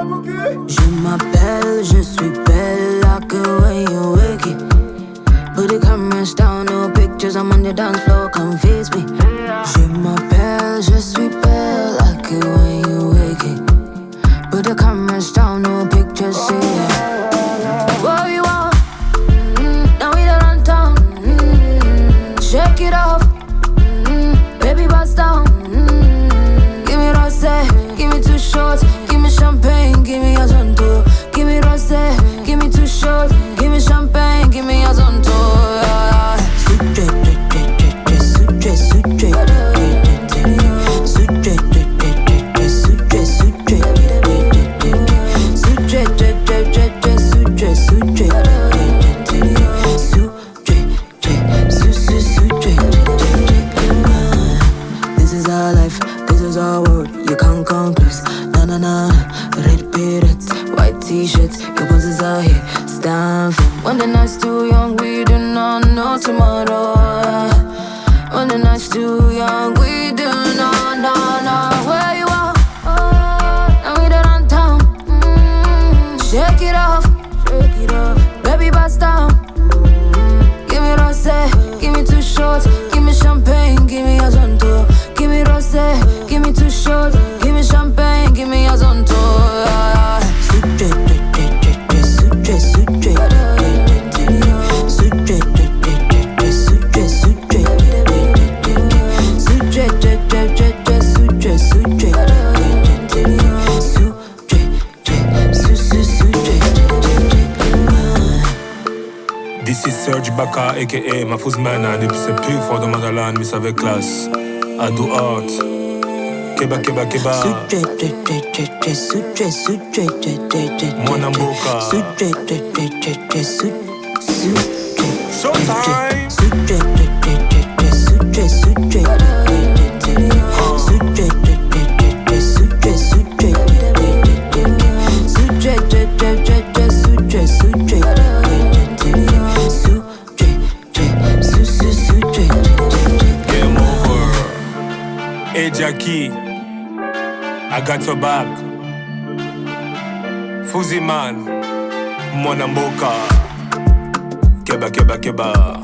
Je m'appelle, je suis belle, like the way you wake it. Put the cameras down, no pictures, I'm on the dance floor, come face me. Je m'appelle, je suis belle, like the way you wake it. Put the cameras down, no pictures, say yeah. What you want? Now we done on town. Shake it off, baby bust down. Give me rosé, give me two shots. Give me champagne, give me a zonto. Give me rosé, give me two shots. Give me champagne, give me a zonto. This is our life, this is our world. You can't come close. Na na na, red berets, white t-shirts. Your poses are here, stand firm. When the night's too young, we do not know tomorrow. When the night's too young, we do not know where you are. Now we done on town. Shake it off, baby bust down. Give me rosé, give me two shots. Give me champagne, give me a zonto. Give me rosé, give me two shots. Give me champagne, give me a zonto. This is Serge Baka aka Mafuz Mana. Depuis c'est plus fort dans Madaland, mais c'est avec classe. I do art. Keba keba keba. Monamboka. Showtime. Hey Jackie, I got your back. Fuzi man, Monamboka. Keba keba keba.